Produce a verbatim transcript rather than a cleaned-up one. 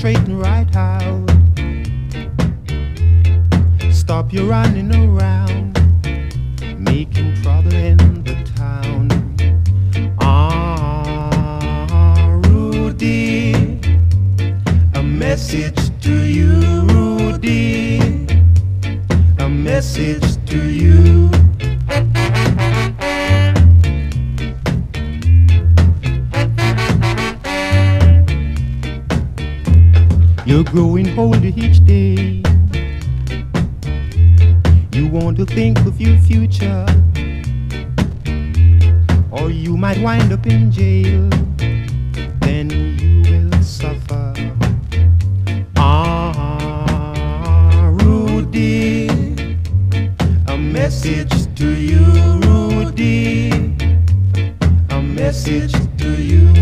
straighten right out. Stop your running around, making trouble in the town. Ah, Rudy, a message to you, Rudy, a message to you. You're growing older each day. You want to think of your future, or you might wind up in jail. Then you will suffer. Ah, Rudy, a message to you, Rudy, a message to you.